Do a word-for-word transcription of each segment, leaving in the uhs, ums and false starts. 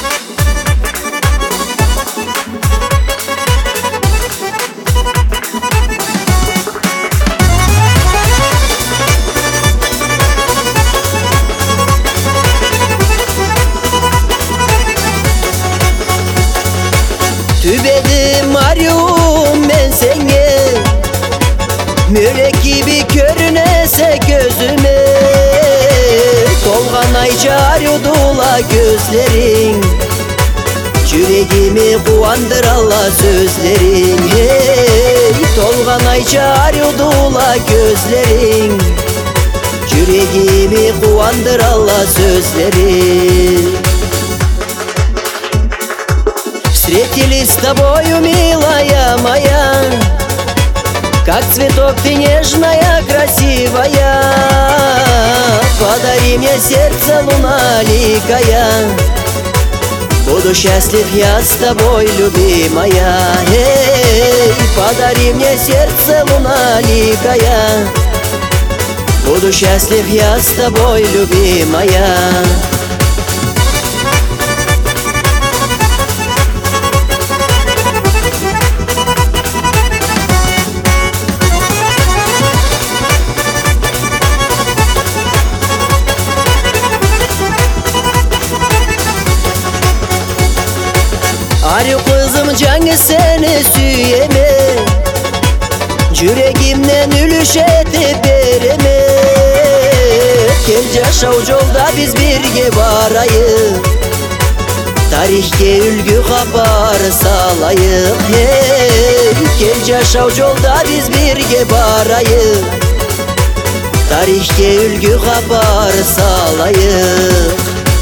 Tübedim arıyorum ben seni, mürek gibi görünese gözüme. Tolganayca arıyordular gözlerin, yüreğimi kuandır Allah sözlerin. Hey, Tolganayca arıyordular gözlerin, yüreğimi kuandır Allah sözlerin. Встретились с тобою, милая моя, как цветок ты нежная, красивая. Подари мне сердце, луналикая, буду счастлив я с тобой, любимая. Эй, подари мне сердце, луналикая, буду счастлив я с тобой, любимая. Arı kızım canı seni süyeme, yüreğimden ülüşetip vereme. Gel yaşav yolda biz birge barayıq, tarihke ülgü kapar salayıq. Hey, gel yaşav yolda biz birge barayıq, tarihke ülgü kapar salayıq.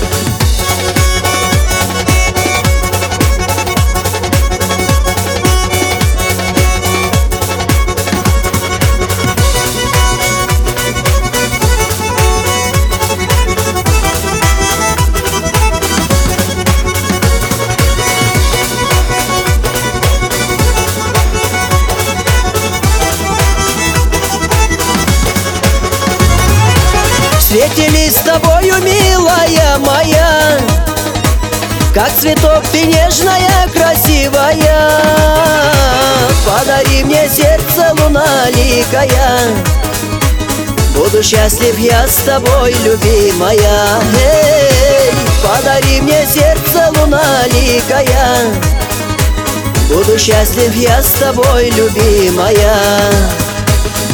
Встретились с тобою, милая моя, как цветок ты нежная, красивая. Подари мне сердце, луналикая, буду счастлив я с тобой, любимая. Эй, подари мне сердце, луналикая, буду счастлив я с тобой, любимая.